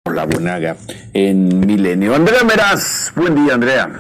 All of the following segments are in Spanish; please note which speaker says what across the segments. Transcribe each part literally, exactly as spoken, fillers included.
Speaker 1: La Buenaga en Milenio. Andrea Meraz, buen día, Andrea.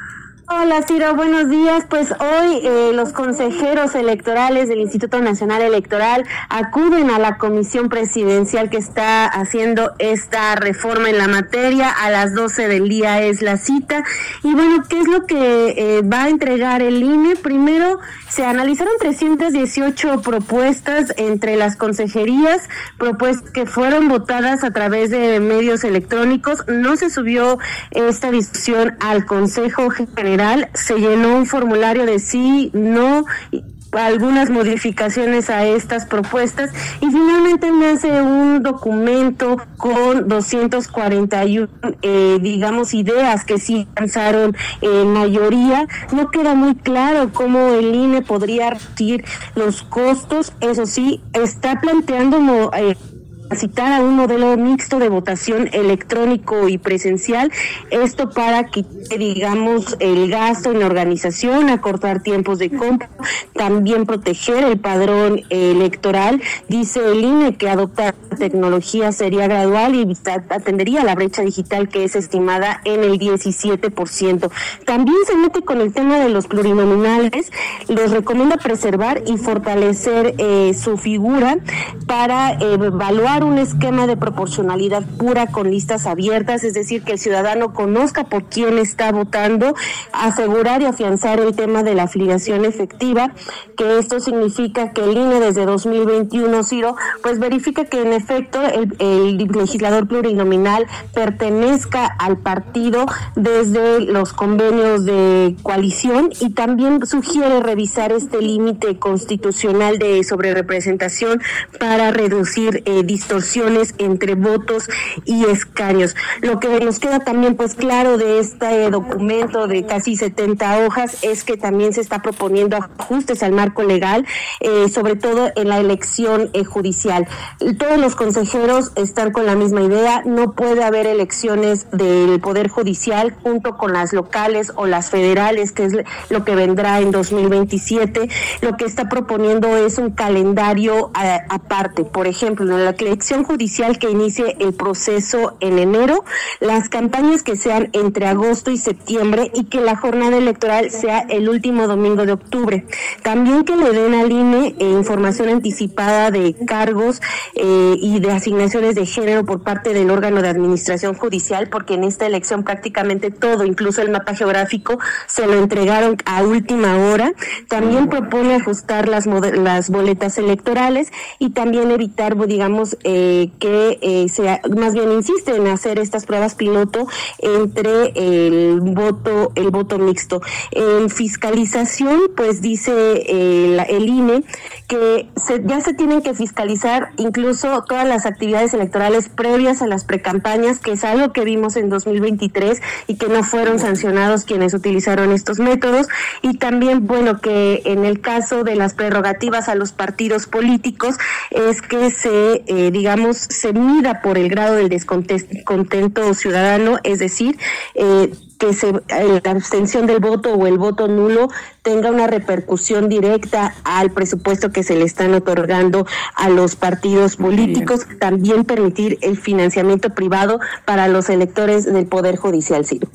Speaker 2: Hola, Ciro, buenos días. Pues hoy eh, los consejeros electorales del Instituto Nacional Electoral acuden a la comisión presidencial que está haciendo esta reforma en la materia. A las doce del día es la cita. Y bueno, ¿qué es lo que eh, va a entregar el I N E? Primero, se analizaron trescientas dieciocho propuestas entre las consejerías, propuestas que fueron votadas a través de medios electrónicos. No se subió esta discusión al Consejo General. Se llenó un formulario de sí, no, algunas modificaciones a estas propuestas y finalmente nace un documento con doscientas cuarenta y uno, eh, digamos, ideas que sí alcanzaron eh, mayoría. No queda muy claro cómo el I N E podría reducir los costos. Eso sí, está planteando eh, citar a un modelo mixto de votación electrónico y presencial, esto para que, digamos, el gasto en la organización, acortar tiempos de compra, también proteger el padrón electoral. Dice el I N E que adoptar tecnología sería gradual y atendería la brecha digital, que es estimada en el diecisiete por ciento. También se mete con el tema de los plurinominales, los recomienda preservar y fortalecer eh, su figura para eh, evaluar un esquema de proporcionalidad pura con listas abiertas, es decir, que el ciudadano conozca por quién está votando, asegurar y afianzar el tema de la afiliación efectiva, que esto significa que el I N E desde dos mil veintiuno, Ciro, pues verifica que en efecto el, el legislador plurinominal pertenezca al partido desde los convenios de coalición, y también sugiere revisar este límite constitucional de sobrerepresentación para reducir eh, distorsiones entre votos y escaños. Lo que nos queda también pues claro de este documento de casi setenta hojas es que también se está proponiendo ajustes al marco legal, eh, sobre todo en la elección eh, judicial. Todos los consejeros están con la misma idea: no puede haber elecciones del Poder Judicial junto con las locales o las federales, que es lo que vendrá en dos mil veintisiete. Lo que está proponiendo es un calendario a, aparte. Por ejemplo, en la elección judicial que inicie el proceso en enero, las campañas que sean entre agosto y septiembre, y que la jornada electoral sea el último domingo de octubre. También que le den al I N E eh, información anticipada de cargos eh, y de asignaciones de género por parte del órgano de administración judicial, porque en esta elección prácticamente todo, incluso el mapa geográfico, se lo entregaron a última hora. También propone ajustar las, las boletas electorales y también evitar, digamos, eh, que eh, sea, más bien insiste en hacer estas pruebas piloto entre el voto, el voto mixto. En fiscalización, pues dice eh, la, el I N E que se, ya se tienen que fiscalizar incluso todas las actividades electorales previas a las precampañas, que es algo que vimos en dos mil veintitrés y que no fueron sancionados quienes utilizaron estos métodos. Y también, bueno, que en el caso de las prerrogativas a los partidos políticos es que se, eh, digamos, se mida por el grado del descontento ciudadano, es decir, eh, que se, la abstención del voto o el voto nulo tenga una repercusión directa al presupuesto que se le están otorgando a los partidos políticos. Bien. También permitir el financiamiento privado para los electores del Poder Judicial, Ciro.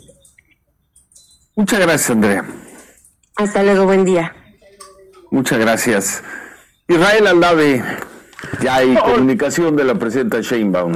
Speaker 1: Muchas gracias, Andrea.
Speaker 2: Hasta luego, buen día.
Speaker 1: Muchas gracias. Israel Aldave, ya hay comunicación de la presidenta Sheinbaum.